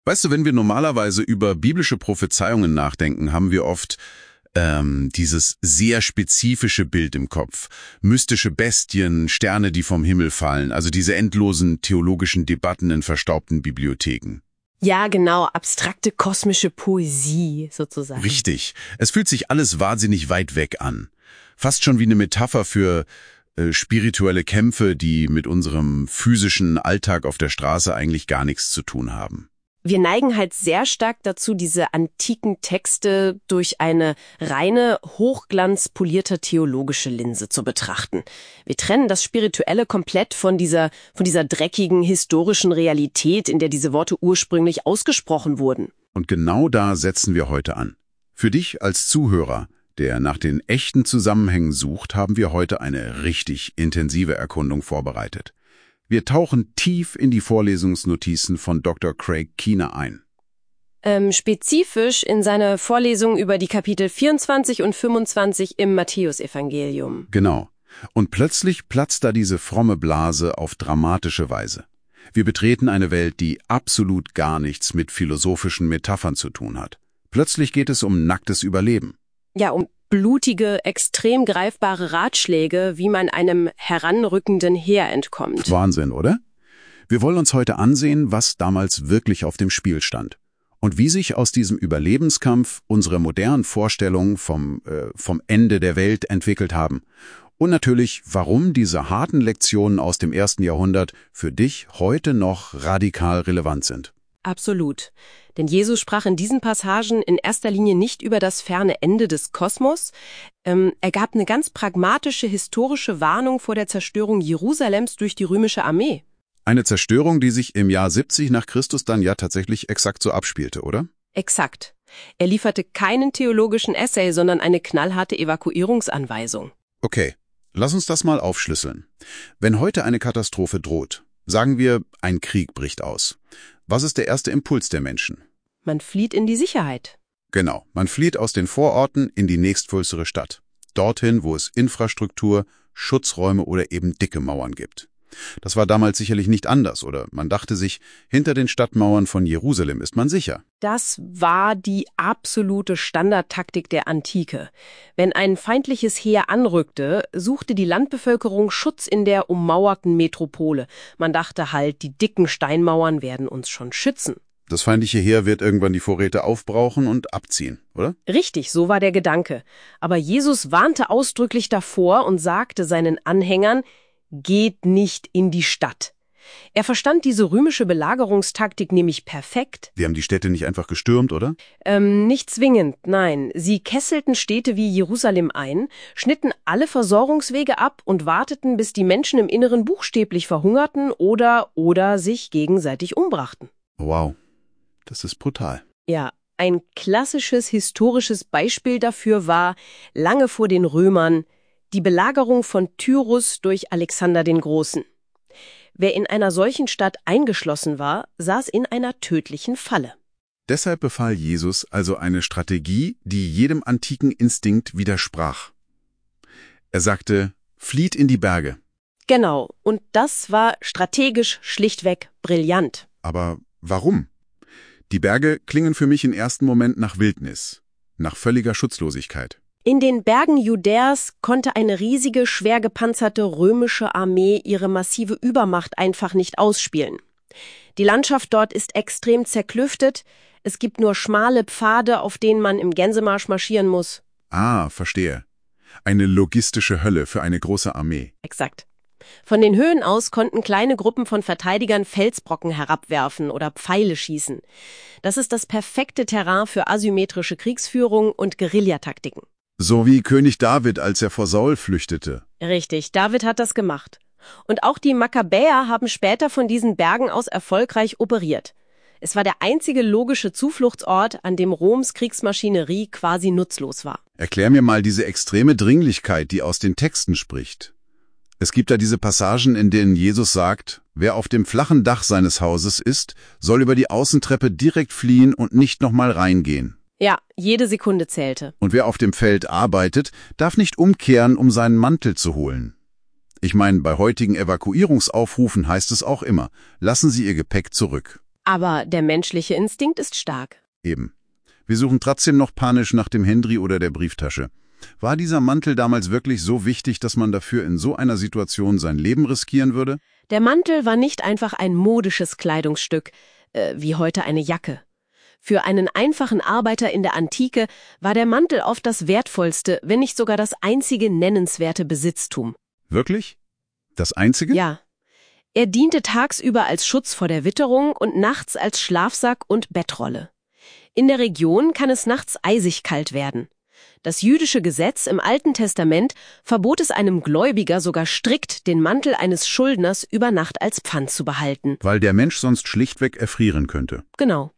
Weißt du, wenn wir normalerweise über biblische Prophezeiungen nachdenken, haben wir oft dieses sehr spezifische Bild im Kopf. Mystische Bestien, Sterne, die vom Himmel fallen, also diese endlosen theologischen Debatten in verstaubten Bibliotheken. Ja, genau, abstrakte kosmische Poesie sozusagen. Richtig. Es fühlt sich alles wahnsinnig weit weg an. Fast schon wie eine Metapher für spirituelle Kämpfe, die mit unserem physischen Alltag auf der Straße eigentlich gar nichts zu tun haben. Wir neigen halt sehr stark dazu, diese antiken Texte durch eine reine, hochglanzpolierte theologische Linse zu betrachten. Wir trennen das Spirituelle komplett von dieser dreckigen, historischen Realität, in der diese Worte ursprünglich ausgesprochen wurden. Und genau da setzen wir heute an. Für dich als Zuhörer, der nach den echten Zusammenhängen sucht, haben wir heute eine richtig intensive Erkundung vorbereitet. Wir tauchen tief in die Vorlesungsnotizen von Dr. Craig Keener ein. Spezifisch in seine Vorlesung über die Kapitel 24 und 25 im Matthäusevangelium. Genau. Und plötzlich platzt da diese fromme Blase auf dramatische Weise. Wir betreten eine Welt, die absolut gar nichts mit philosophischen Metaphern zu tun hat. Plötzlich geht es um nacktes Überleben. Ja, um blutige, extrem greifbare Ratschläge, wie man einem heranrückenden Heer entkommt. Wahnsinn, oder? Wir wollen uns heute ansehen, was damals wirklich auf dem Spiel stand und wie sich aus diesem Überlebenskampf unsere modernen Vorstellungen vom Ende der Welt entwickelt haben. Und natürlich, warum diese harten Lektionen aus dem 1. Jahrhundert für dich heute noch radikal relevant sind. Absolut. Denn Jesus sprach in diesen Passagen in erster Linie nicht über das ferne Ende des Kosmos. Er gab eine ganz pragmatische historische Warnung vor der Zerstörung Jerusalems durch die römische Armee. Eine Zerstörung, die sich im Jahr 70 nach Christus dann ja tatsächlich exakt so abspielte, oder? Exakt. Er lieferte keinen theologischen Essay, sondern eine knallharte Evakuierungsanweisung. Okay, lass uns das mal aufschlüsseln. Wenn heute eine Katastrophe droht, sagen wir, ein Krieg bricht aus. Was ist der erste Impuls der Menschen? Man flieht in die Sicherheit. Genau, man flieht aus den Vororten in die nächstgrößere Stadt. Dorthin, wo es Infrastruktur, Schutzräume oder eben dicke Mauern gibt. Das war damals sicherlich nicht anders, oder man dachte sich, hinter den Stadtmauern von Jerusalem ist man sicher. Das war die absolute Standardtaktik der Antike. Wenn ein feindliches Heer anrückte, suchte die Landbevölkerung Schutz in der ummauerten Metropole. Man dachte halt, die dicken Steinmauern werden uns schon schützen. Das feindliche Heer wird irgendwann die Vorräte aufbrauchen und abziehen, oder? Richtig, so war der Gedanke. Aber Jesus warnte ausdrücklich davor und sagte seinen Anhängern, geht nicht in die Stadt. Er verstand diese römische Belagerungstaktik nämlich perfekt. Die haben die Städte nicht einfach gestürmt, oder? Nicht zwingend, nein. Sie kesselten Städte wie Jerusalem ein, schnitten alle Versorgungswege ab und warteten, bis die Menschen im Inneren buchstäblich verhungerten oder sich gegenseitig umbrachten. Wow, das ist brutal. Ja, ein klassisches historisches Beispiel dafür war, lange vor den Römern, die Belagerung von Tyrus durch Alexander den Großen. Wer in einer solchen Stadt eingeschlossen war, saß in einer tödlichen Falle. Deshalb befahl Jesus also eine Strategie, die jedem antiken Instinkt widersprach. Er sagte, flieht in die Berge. Genau, und das war strategisch schlichtweg brillant. Aber warum? Die Berge klingen für mich im ersten Moment nach Wildnis, nach völliger Schutzlosigkeit. In den Bergen Judäas konnte eine riesige, schwer gepanzerte römische Armee ihre massive Übermacht einfach nicht ausspielen. Die Landschaft dort ist extrem zerklüftet, es gibt nur schmale Pfade, auf denen man im Gänsemarsch marschieren muss. Ah, verstehe. Eine logistische Hölle für eine große Armee. Exakt. Von den Höhen aus konnten kleine Gruppen von Verteidigern Felsbrocken herabwerfen oder Pfeile schießen. Das ist das perfekte Terrain für asymmetrische Kriegsführung und Guerillataktiken. So wie König David, als er vor Saul flüchtete. Richtig, David hat das gemacht. Und auch die Makkabäer haben später von diesen Bergen aus erfolgreich operiert. Es war der einzige logische Zufluchtsort, an dem Roms Kriegsmaschinerie quasi nutzlos war. Erklär mir mal diese extreme Dringlichkeit, die aus den Texten spricht. Es gibt da diese Passagen, in denen Jesus sagt, wer auf dem flachen Dach seines Hauses ist, soll über die Außentreppe direkt fliehen und nicht nochmal reingehen. Ja, jede Sekunde zählte. Und wer auf dem Feld arbeitet, darf nicht umkehren, um seinen Mantel zu holen. Ich meine, bei heutigen Evakuierungsaufrufen heißt es auch immer, lassen Sie Ihr Gepäck zurück. Aber der menschliche Instinkt ist stark. Eben. Wir suchen trotzdem noch panisch nach dem Handy oder der Brieftasche. War dieser Mantel damals wirklich so wichtig, dass man dafür in so einer Situation sein Leben riskieren würde? Der Mantel war nicht einfach ein modisches Kleidungsstück, wie heute eine Jacke. Für einen einfachen Arbeiter in der Antike war der Mantel oft das wertvollste, wenn nicht sogar das einzige nennenswerte Besitztum. Wirklich? Das Einzige? Ja. Er diente tagsüber als Schutz vor der Witterung und nachts als Schlafsack und Bettrolle. In der Region kann es nachts eisig kalt werden. Das jüdische Gesetz im Alten Testament verbot es einem Gläubiger sogar strikt, den Mantel eines Schuldners über Nacht als Pfand zu behalten. Weil der Mensch sonst schlichtweg erfrieren könnte. Genau.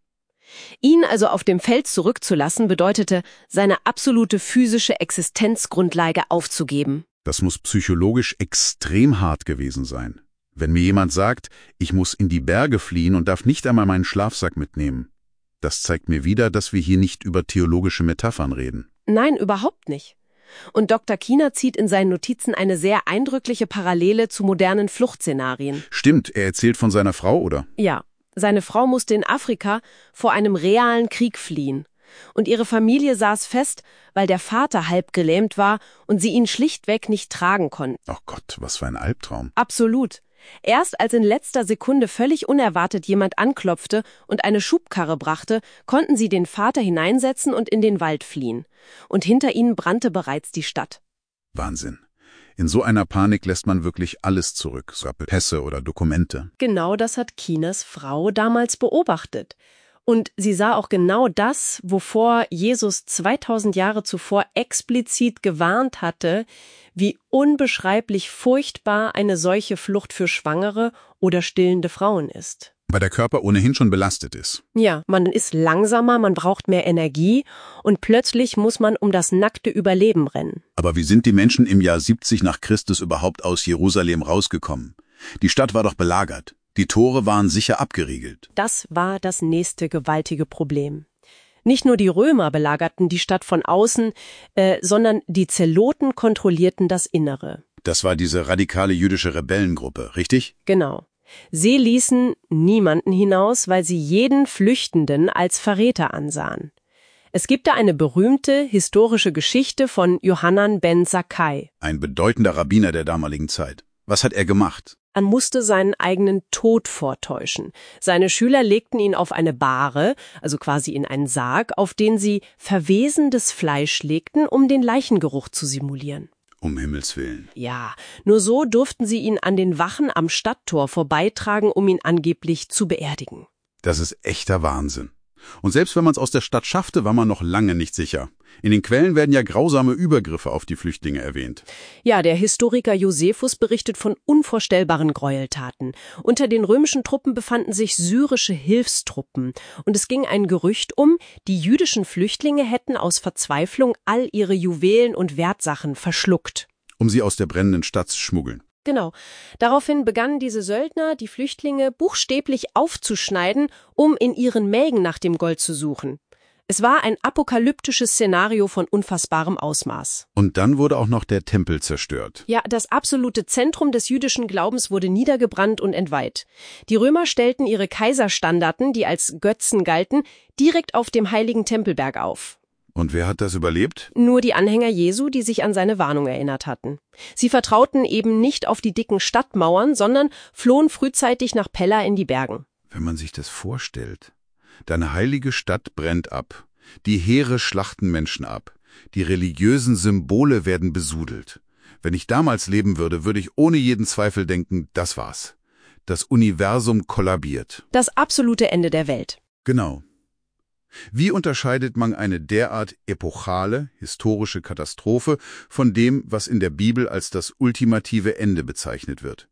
Ihn also auf dem Feld zurückzulassen, bedeutete, seine absolute physische Existenzgrundlage aufzugeben. Das muss psychologisch extrem hart gewesen sein. Wenn mir jemand sagt, ich muss in die Berge fliehen und darf nicht einmal meinen Schlafsack mitnehmen. Das zeigt mir wieder, dass wir hier nicht über theologische Metaphern reden. Nein, überhaupt nicht. Und Dr. Kiener zieht in seinen Notizen eine sehr eindrückliche Parallele zu modernen Fluchtszenarien. Stimmt, er erzählt von seiner Frau, oder? Ja, seine Frau musste in Afrika vor einem realen Krieg fliehen. Und ihre Familie saß fest, weil der Vater halb gelähmt war und sie ihn schlichtweg nicht tragen konnten. Ach Gott, was für ein Albtraum. Absolut. Erst als in letzter Sekunde völlig unerwartet jemand anklopfte und eine Schubkarre brachte, konnten sie den Vater hineinsetzen und in den Wald fliehen. Und hinter ihnen brannte bereits die Stadt. Wahnsinn. In so einer Panik lässt man wirklich alles zurück, so Pässe oder Dokumente. Genau das hat Kieners Frau damals beobachtet. Und sie sah auch genau das, wovor Jesus 2000 Jahre zuvor explizit gewarnt hatte, wie unbeschreiblich furchtbar eine solche Flucht für Schwangere oder stillende Frauen ist. Weil der Körper ohnehin schon belastet ist. Ja, man ist langsamer, man braucht mehr Energie und plötzlich muss man um das nackte Überleben rennen. Aber wie sind die Menschen im Jahr 70 nach Christus überhaupt aus Jerusalem rausgekommen? Die Stadt war doch belagert. Die Tore waren sicher abgeriegelt. Das war das nächste gewaltige Problem. Nicht nur die Römer belagerten die Stadt von außen, sondern die Zeloten kontrollierten das Innere. Das war diese radikale jüdische Rebellengruppe, richtig? Genau. Sie ließen niemanden hinaus, weil sie jeden Flüchtenden als Verräter ansahen. Es gibt da eine berühmte historische Geschichte von Johanan ben Zakkai. Ein bedeutender Rabbiner der damaligen Zeit. Was hat er gemacht? Er musste seinen eigenen Tod vortäuschen. Seine Schüler legten ihn auf eine Bahre, also quasi in einen Sarg, auf den sie verwesendes Fleisch legten, um den Leichengeruch zu simulieren. Um Himmels Willen. Ja, nur so durften sie ihn an den Wachen am Stadttor vorbeitragen, um ihn angeblich zu beerdigen. Das ist echter Wahnsinn. Und selbst wenn man es aus der Stadt schaffte, war man noch lange nicht sicher. In den Quellen werden ja grausame Übergriffe auf die Flüchtlinge erwähnt. Ja, der Historiker Josephus berichtet von unvorstellbaren Gräueltaten. Unter den römischen Truppen befanden sich syrische Hilfstruppen. Und es ging ein Gerücht um, die jüdischen Flüchtlinge hätten aus Verzweiflung all ihre Juwelen und Wertsachen verschluckt. Um sie aus der brennenden Stadt zu schmuggeln. Genau. Daraufhin begannen diese Söldner, die Flüchtlinge buchstäblich aufzuschneiden, um in ihren Mägen nach dem Gold zu suchen. Es war ein apokalyptisches Szenario von unfassbarem Ausmaß. Und dann wurde auch noch der Tempel zerstört. Ja, das absolute Zentrum des jüdischen Glaubens wurde niedergebrannt und entweiht. Die Römer stellten ihre Kaiserstandarten, die als Götzen galten, direkt auf dem heiligen Tempelberg auf. Und wer hat das überlebt? Nur die Anhänger Jesu, die sich an seine Warnung erinnert hatten. Sie vertrauten eben nicht auf die dicken Stadtmauern, sondern flohen frühzeitig nach Pella in die Bergen. Wenn man sich das vorstellt. Deine heilige Stadt brennt ab. Die Heere schlachten Menschen ab. Die religiösen Symbole werden besudelt. Wenn ich damals leben würde, würde ich ohne jeden Zweifel denken, das war's. Das Universum kollabiert. Das absolute Ende der Welt. Genau. Wie unterscheidet man eine derart epochale, historische Katastrophe von dem, was in der Bibel als das ultimative Ende bezeichnet wird?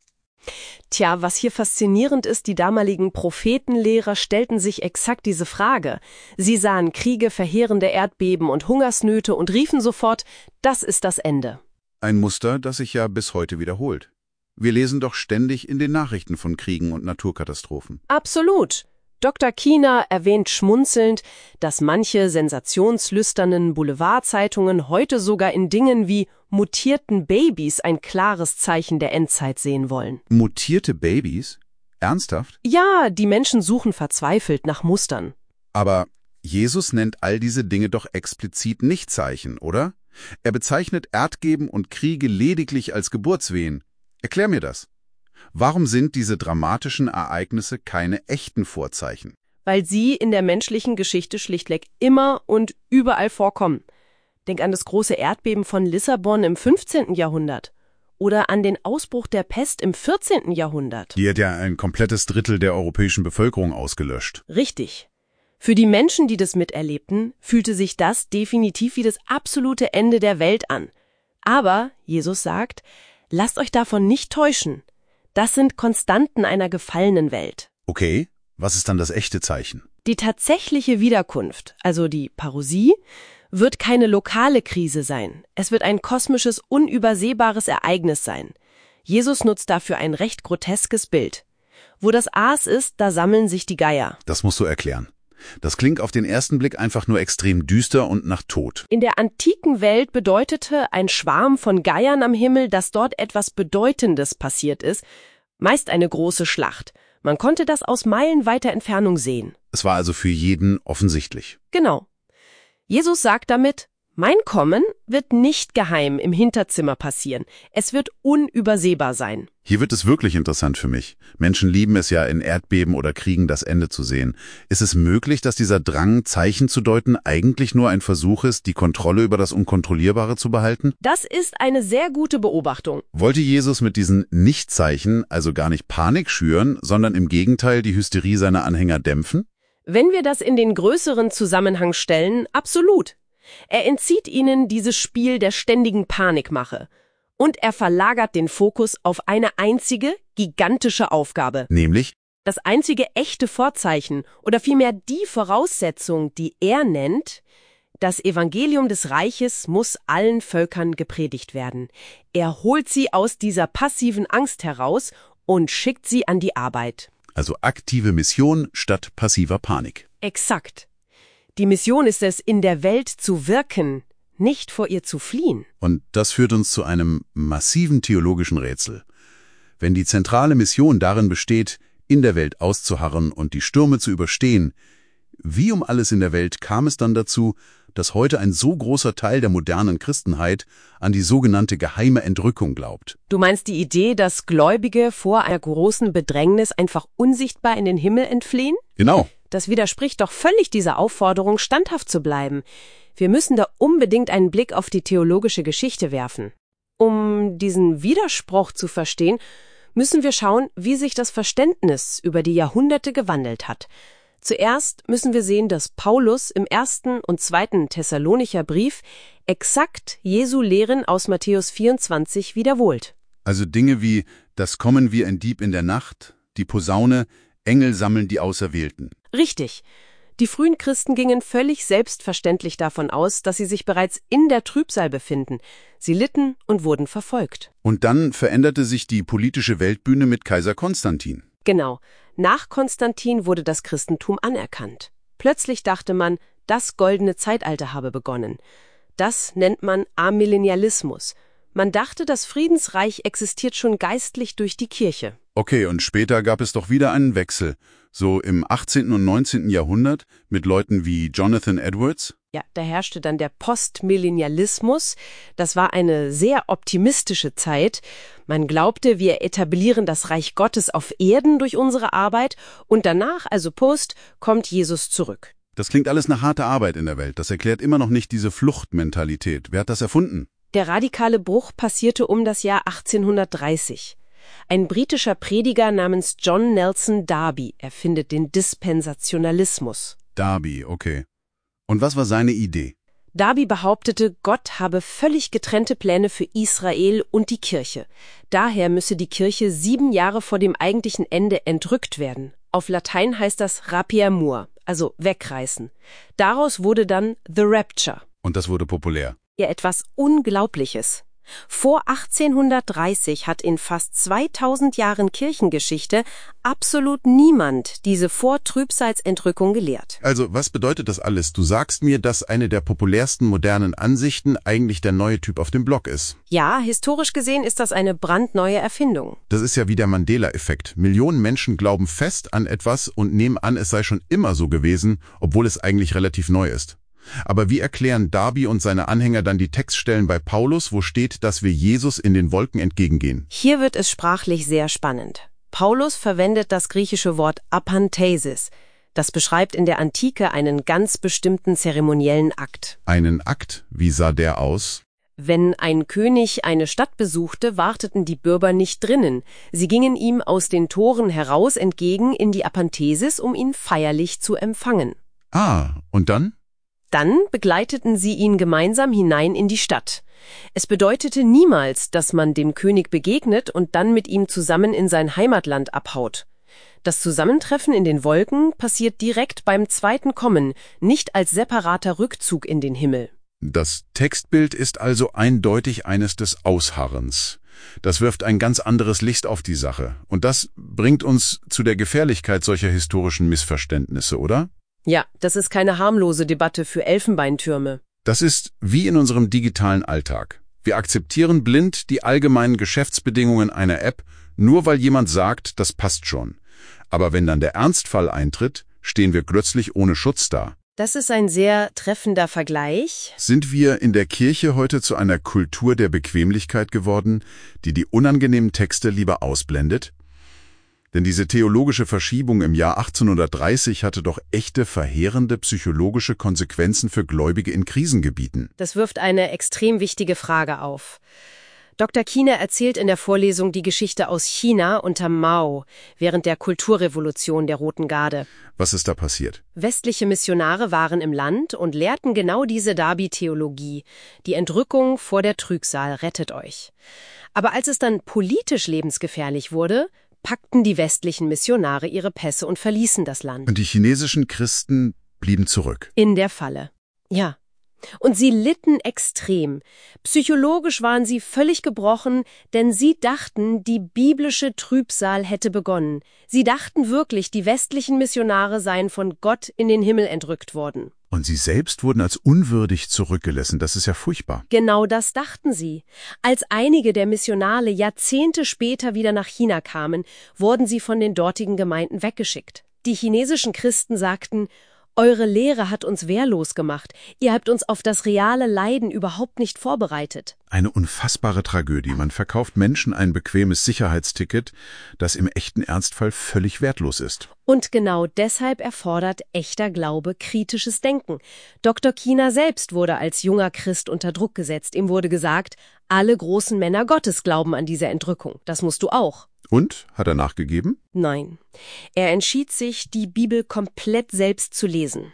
Tja, was hier faszinierend ist, die damaligen Prophetenlehrer stellten sich exakt diese Frage. Sie sahen Kriege, verheerende Erdbeben und Hungersnöte und riefen sofort, das ist das Ende. Ein Muster, das sich ja bis heute wiederholt. Wir lesen doch ständig in den Nachrichten von Kriegen und Naturkatastrophen. Absolut. Dr. Kiener erwähnt schmunzelnd, dass manche sensationslüsternen Boulevardzeitungen heute sogar in Dingen wie mutierten Babys ein klares Zeichen der Endzeit sehen wollen. Mutierte Babys? Ernsthaft? Ja, die Menschen suchen verzweifelt nach Mustern. Aber Jesus nennt all diese Dinge doch explizit nicht Zeichen, oder? Er bezeichnet Erdbeben und Kriege lediglich als Geburtswehen. Erklär mir das. Warum sind diese dramatischen Ereignisse keine echten Vorzeichen? Weil sie in der menschlichen Geschichte schlichtweg immer und überall vorkommen. Denk an das große Erdbeben von Lissabon im 15. Jahrhundert. Oder an den Ausbruch der Pest im 14. Jahrhundert. Die hat ja ein komplettes Drittel der europäischen Bevölkerung ausgelöscht. Richtig. Für die Menschen, die das miterlebten, fühlte sich das definitiv wie das absolute Ende der Welt an. Aber, Jesus sagt, lasst euch davon nicht täuschen. Das sind Konstanten einer gefallenen Welt. Okay, was ist dann das echte Zeichen? Die tatsächliche Wiederkunft, also die Parousie, wird keine lokale Krise sein. Es wird ein kosmisches, unübersehbares Ereignis sein. Jesus nutzt dafür ein recht groteskes Bild. Wo das Aas ist, da sammeln sich die Geier. Das musst du erklären. Das klingt auf den ersten Blick einfach nur extrem düster und nach Tod. In der antiken Welt bedeutete ein Schwarm von Geiern am Himmel, dass dort etwas Bedeutendes passiert ist, meist eine große Schlacht. Man konnte das aus meilenweiter Entfernung sehen. Es war also für jeden offensichtlich. Genau. Jesus sagt damit, mein Kommen wird nicht geheim im Hinterzimmer passieren. Es wird unübersehbar sein. Hier wird es wirklich interessant für mich. Menschen lieben es ja, in Erdbeben oder Kriegen das Ende zu sehen. Ist es möglich, dass dieser Drang, Zeichen zu deuten, eigentlich nur ein Versuch ist, die Kontrolle über das Unkontrollierbare zu behalten? Das ist eine sehr gute Beobachtung. Wollte Jesus mit diesen Nicht-Zeichen also gar nicht Panik schüren, sondern im Gegenteil die Hysterie seiner Anhänger dämpfen? Wenn wir das in den größeren Zusammenhang stellen, absolut. Er entzieht ihnen dieses Spiel der ständigen Panikmache. Und er verlagert den Fokus auf eine einzige, gigantische Aufgabe. Nämlich? Das einzige echte Vorzeichen oder vielmehr die Voraussetzung, die er nennt, das Evangelium des Reiches muss allen Völkern gepredigt werden. Er holt sie aus dieser passiven Angst heraus und schickt sie an die Arbeit. Also aktive Mission statt passiver Panik. Exakt. Die Mission ist es, in der Welt zu wirken, nicht vor ihr zu fliehen. Und das führt uns zu einem massiven theologischen Rätsel. Wenn die zentrale Mission darin besteht, in der Welt auszuharren und die Stürme zu überstehen, wie um alles in der Welt kam es dann dazu, dass heute ein so großer Teil der modernen Christenheit an die sogenannte geheime Entrückung glaubt? Du meinst die Idee, dass Gläubige vor einer großen Bedrängnis einfach unsichtbar in den Himmel entfliehen? Genau. Das widerspricht doch völlig dieser Aufforderung, standhaft zu bleiben. Wir müssen da unbedingt einen Blick auf die theologische Geschichte werfen. Um diesen Widerspruch zu verstehen, müssen wir schauen, wie sich das Verständnis über die Jahrhunderte gewandelt hat. Zuerst müssen wir sehen, dass Paulus im 1. und 2. Thessalonicher Brief exakt Jesu Lehren aus Matthäus 24 wiederholt. Also Dinge wie, das Kommen wie ein Dieb in der Nacht, die Posaune, Engel sammeln die Auserwählten. Richtig. Die frühen Christen gingen völlig selbstverständlich davon aus, dass sie sich bereits in der Trübsal befinden. Sie litten und wurden verfolgt. Und dann veränderte sich die politische Weltbühne mit Kaiser Konstantin. Genau. Nach Konstantin wurde das Christentum anerkannt. Plötzlich dachte man, das goldene Zeitalter habe begonnen. Das nennt man Amillennialismus. Man dachte, das Friedensreich existiert schon geistlich durch die Kirche. Okay, und später gab es doch wieder einen Wechsel. So im 18. und 19. Jahrhundert mit Leuten wie Jonathan Edwards. Ja, da herrschte dann der Postmillennialismus. Das war eine sehr optimistische Zeit. Man glaubte, wir etablieren das Reich Gottes auf Erden durch unsere Arbeit und danach, also Post, kommt Jesus zurück. Das klingt alles nach harter Arbeit in der Welt. Das erklärt immer noch nicht diese Fluchtmentalität. Wer hat das erfunden? Der radikale Bruch passierte um das Jahr 1830. Ein britischer Prediger namens John Nelson Darby erfindet den Dispensationalismus. Darby, okay. Und was war seine Idee? Darby behauptete, Gott habe völlig getrennte Pläne für Israel und die Kirche. Daher müsse die Kirche 7 Jahre vor dem eigentlichen Ende entrückt werden. Auf Latein heißt das rapiamur, also wegreißen. Daraus wurde dann The Rapture. Und das wurde populär. Ja, etwas Unglaubliches. Vor 1830 hat in fast 2000 Jahren Kirchengeschichte absolut niemand diese Vortrübsalsentrückung gelehrt. Also, was bedeutet das alles? Du sagst mir, dass eine der populärsten modernen Ansichten eigentlich der neue Typ auf dem Block ist. Ja, historisch gesehen ist das eine brandneue Erfindung. Das ist ja wie der Mandela-Effekt. Millionen Menschen glauben fest an etwas und nehmen an, es sei schon immer so gewesen, obwohl es eigentlich relativ neu ist. Aber wie erklären Darby und seine Anhänger dann die Textstellen bei Paulus, wo steht, dass wir Jesus in den Wolken entgegengehen? Hier wird es sprachlich sehr spannend. Paulus verwendet das griechische Wort Apanthesis. Das beschreibt in der Antike einen ganz bestimmten zeremoniellen Akt. Einen Akt? Wie sah der aus? Wenn ein König eine Stadt besuchte, warteten die Bürger nicht drinnen. Sie gingen ihm aus den Toren heraus entgegen in die Apanthesis, um ihn feierlich zu empfangen. Ah, und dann? Dann begleiteten sie ihn gemeinsam hinein in die Stadt. Es bedeutete niemals, dass man dem König begegnet und dann mit ihm zusammen in sein Heimatland abhaut. Das Zusammentreffen in den Wolken passiert direkt beim zweiten Kommen, nicht als separater Rückzug in den Himmel. Das Textbild ist also eindeutig eines des Ausharrens. Das wirft ein ganz anderes Licht auf die Sache. Und das bringt uns zu der Gefährlichkeit solcher historischen Missverständnisse, oder? Ja, das ist keine harmlose Debatte für Elfenbeintürme. Das ist wie in unserem digitalen Alltag. Wir akzeptieren blind die allgemeinen Geschäftsbedingungen einer App, nur weil jemand sagt, das passt schon. Aber wenn dann der Ernstfall eintritt, stehen wir plötzlich ohne Schutz da. Das ist ein sehr treffender Vergleich. Sind wir in der Kirche heute zu einer Kultur der Bequemlichkeit geworden, die unangenehmen Texte lieber ausblendet? Denn diese theologische Verschiebung im Jahr 1830 hatte doch echte, verheerende psychologische Konsequenzen für Gläubige in Krisengebieten. Das wirft eine extrem wichtige Frage auf. Dr. Kiener erzählt in der Vorlesung die Geschichte aus China unter Mao während der Kulturrevolution der Roten Garde. Was ist da passiert? Westliche Missionare waren im Land und lehrten genau diese Darby-Theologie. Die Entrückung vor der Trübsal rettet euch. Aber als es dann politisch lebensgefährlich wurde, packten die westlichen Missionare ihre Pässe und verließen das Land. Und die chinesischen Christen blieben zurück. In der Falle. Ja. Und sie litten extrem. Psychologisch waren sie völlig gebrochen, denn sie dachten, die biblische Trübsal hätte begonnen. Sie dachten wirklich, die westlichen Missionare seien von Gott in den Himmel entrückt worden. Und sie selbst wurden als unwürdig zurückgelassen. Das ist ja furchtbar. Genau das dachten sie. Als einige der Missionare Jahrzehnte später wieder nach China kamen, wurden sie von den dortigen Gemeinden weggeschickt. Die chinesischen Christen sagten: Eure Lehre hat uns wehrlos gemacht. Ihr habt uns auf das reale Leiden überhaupt nicht vorbereitet. Eine unfassbare Tragödie. Man verkauft Menschen ein bequemes Sicherheitsticket, das im echten Ernstfall völlig wertlos ist. Und genau deshalb erfordert echter Glaube kritisches Denken. Dr. Kiener selbst wurde als junger Christ unter Druck gesetzt. Ihm wurde gesagt, alle großen Männer Gottes glauben an diese Entrückung. Das musst du auch. Und? Hat er nachgegeben? Nein. Er entschied sich, die Bibel komplett selbst zu lesen.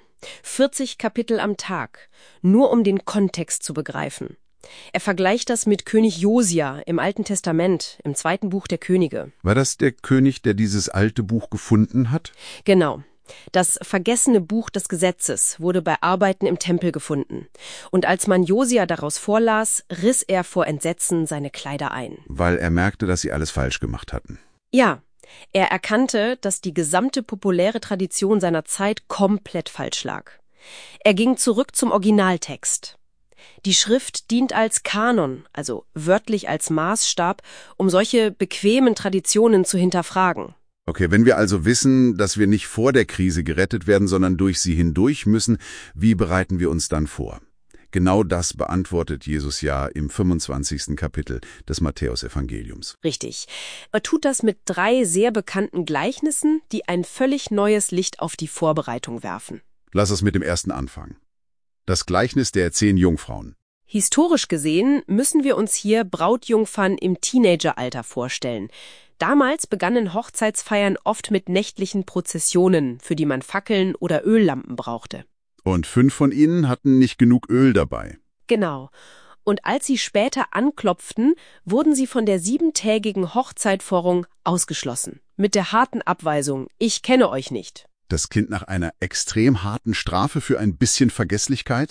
40 Kapitel am Tag, nur um den Kontext zu begreifen. Er vergleicht das mit König Josia im Alten Testament, im 2. Buch der Könige. War das der König, der dieses alte Buch gefunden hat? Genau. Das vergessene Buch des Gesetzes wurde bei Arbeiten im Tempel gefunden. Und als man Josia daraus vorlas, riss er vor Entsetzen seine Kleider ein. Weil er merkte, dass sie alles falsch gemacht hatten. Ja, er erkannte, dass die gesamte populäre Tradition seiner Zeit komplett falsch lag. Er ging zurück zum Originaltext. Die Schrift dient als Kanon, also wörtlich als Maßstab, um solche bequemen Traditionen zu hinterfragen. Okay, wenn wir also wissen, dass wir nicht vor der Krise gerettet werden, sondern durch sie hindurch müssen, wie bereiten wir uns dann vor? Genau das beantwortet Jesus ja im 25. Kapitel des Matthäusevangeliums. Richtig. Er tut das mit 3 sehr bekannten Gleichnissen, die ein völlig neues Licht auf die Vorbereitung werfen. Lass uns mit dem ersten anfangen. Das Gleichnis der 10 Jungfrauen. Historisch gesehen müssen wir uns hier Brautjungfern im Teenageralter vorstellen. Damals begannen Hochzeitsfeiern oft mit nächtlichen Prozessionen, für die man Fackeln oder Öllampen brauchte. Und 5 von ihnen hatten nicht genug Öl dabei. Genau. Und als sie später anklopften, wurden sie von der 7-tägigen Hochzeitforderung ausgeschlossen. Mit der harten Abweisung: Ich kenne euch nicht. Das Kind nach einer extrem harten Strafe für ein bisschen Vergesslichkeit?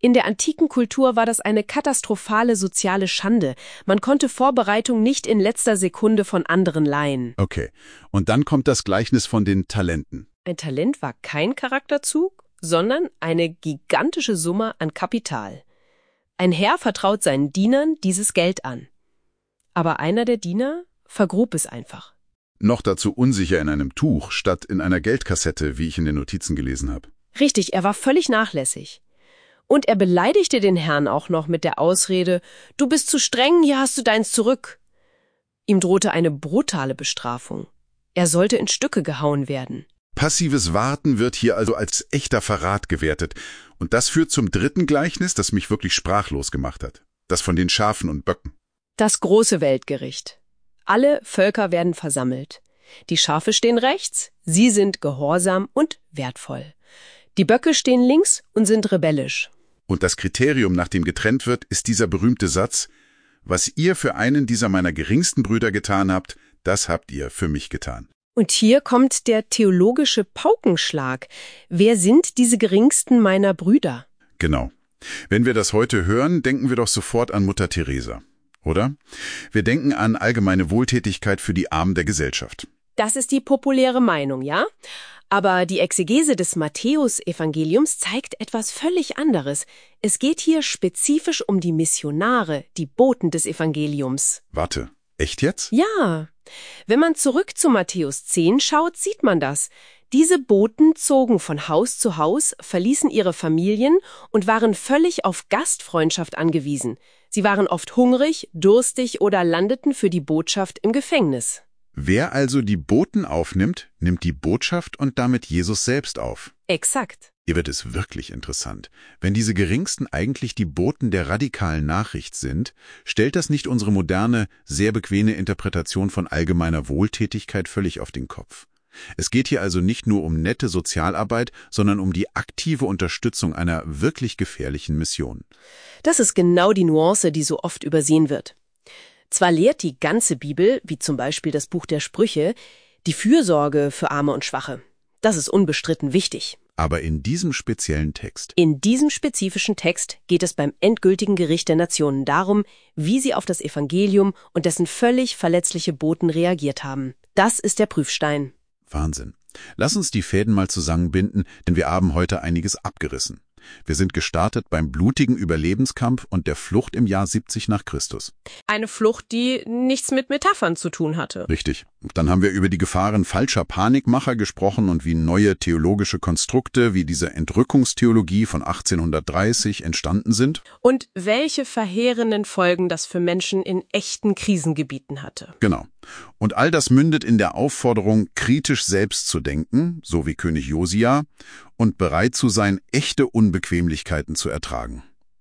In der antiken Kultur war das eine katastrophale soziale Schande. Man konnte Vorbereitung nicht in letzter Sekunde von anderen leihen. Okay, und dann kommt das Gleichnis von den Talenten. Ein Talent war kein Charakterzug, sondern eine gigantische Summe an Kapital. Ein Herr vertraut seinen Dienern dieses Geld an. Aber einer der Diener vergrub es einfach. Noch dazu unsicher in einem Tuch, statt in einer Geldkassette, wie ich in den Notizen gelesen habe. Richtig, er war völlig nachlässig. Und er beleidigte den Herrn auch noch mit der Ausrede, »Du bist zu streng, hier hast du deins zurück.« Ihm drohte eine brutale Bestrafung. Er sollte in Stücke gehauen werden. Passives Warten wird hier also als echter Verrat gewertet. Und das führt zum dritten Gleichnis, das mich wirklich sprachlos gemacht hat. Das von den Schafen und Böcken. Das große Weltgericht. Alle Völker werden versammelt. Die Schafe stehen rechts, sie sind gehorsam und wertvoll. Die Böcke stehen links und sind rebellisch. Und das Kriterium, nach dem getrennt wird, ist dieser berühmte Satz, was ihr für einen dieser meiner geringsten Brüder getan habt, das habt ihr für mich getan. Und hier kommt der theologische Paukenschlag. Wer sind diese geringsten meiner Brüder? Genau. Wenn wir das heute hören, denken wir doch sofort an Mutter Teresa, oder? Wir denken an allgemeine Wohltätigkeit für die Armen der Gesellschaft. Das ist die populäre Meinung, ja? Aber die Exegese des Matthäus-Evangeliums zeigt etwas völlig anderes. Es geht hier spezifisch um die Missionare, die Boten des Evangeliums. Warte, echt jetzt? Ja. Wenn man zurück zu Matthäus 10 schaut, sieht man das. Diese Boten zogen von Haus zu Haus, verließen ihre Familien und waren völlig auf Gastfreundschaft angewiesen. Sie waren oft hungrig, durstig oder landeten für die Botschaft im Gefängnis. Wer also die Boten aufnimmt, nimmt die Botschaft und damit Jesus selbst auf. Exakt. Hier wird es wirklich interessant. Wenn diese Geringsten eigentlich die Boten der radikalen Nachricht sind, stellt das nicht unsere moderne, sehr bequeme Interpretation von allgemeiner Wohltätigkeit völlig auf den Kopf. Es geht hier also nicht nur um nette Sozialarbeit, sondern um die aktive Unterstützung einer wirklich gefährlichen Mission. Das ist genau die Nuance, die so oft übersehen wird. Zwar lehrt die ganze Bibel, wie zum Beispiel das Buch der Sprüche, die Fürsorge für Arme und Schwache. Das ist unbestritten wichtig. Aber in diesem speziellen Text. In diesem spezifischen Text geht es beim endgültigen Gericht der Nationen darum, wie sie auf das Evangelium und dessen völlig verletzliche Boten reagiert haben. Das ist der Prüfstein. Wahnsinn. Lass uns die Fäden mal zusammenbinden, denn wir haben heute einiges abgerissen. Wir sind gestartet beim blutigen Überlebenskampf und der Flucht im Jahr 70 nach Christus. Eine Flucht, die nichts mit Metaphern zu tun hatte. Richtig. Dann haben wir über die Gefahren falscher Panikmacher gesprochen und wie neue theologische Konstrukte wie diese Entrückungstheologie von 1830 entstanden sind. Und welche verheerenden Folgen das für Menschen in echten Krisengebieten hatte. Genau. Und all das mündet in der Aufforderung, kritisch selbst zu denken, so wie König Josia, und bereit zu sein, echte Unbequemlichkeiten zu ertragen.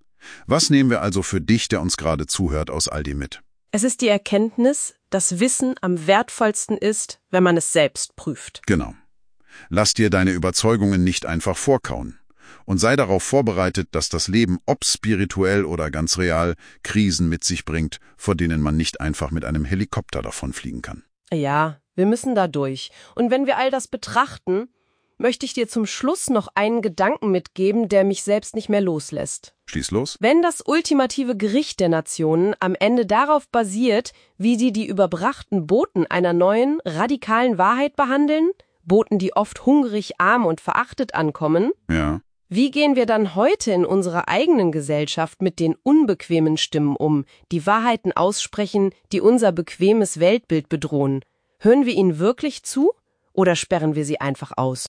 Was nehmen wir also für dich, der uns gerade zuhört, aus all dem mit? Es ist die Erkenntnis, dass Wissen am wertvollsten ist, wenn man es selbst prüft. Genau. Lass dir deine Überzeugungen nicht einfach vorkauen. Und sei darauf vorbereitet, dass das Leben, ob spirituell oder ganz real, Krisen mit sich bringt, vor denen man nicht einfach mit einem Helikopter davonfliegen kann. Ja, wir müssen da durch. Und wenn wir all das betrachten, möchte ich dir zum Schluss noch einen Gedanken mitgeben, der mich selbst nicht mehr loslässt. Schieß los. Wenn das ultimative Gericht der Nationen am Ende darauf basiert, wie sie die überbrachten Boten einer neuen, radikalen Wahrheit behandeln, Boten, die oft hungrig, arm und verachtet ankommen, Ja. wie gehen wir dann heute in unserer eigenen Gesellschaft mit den unbequemen Stimmen um, die Wahrheiten aussprechen, die unser bequemes Weltbild bedrohen? Hören wir ihnen wirklich zu oder sperren wir sie einfach aus?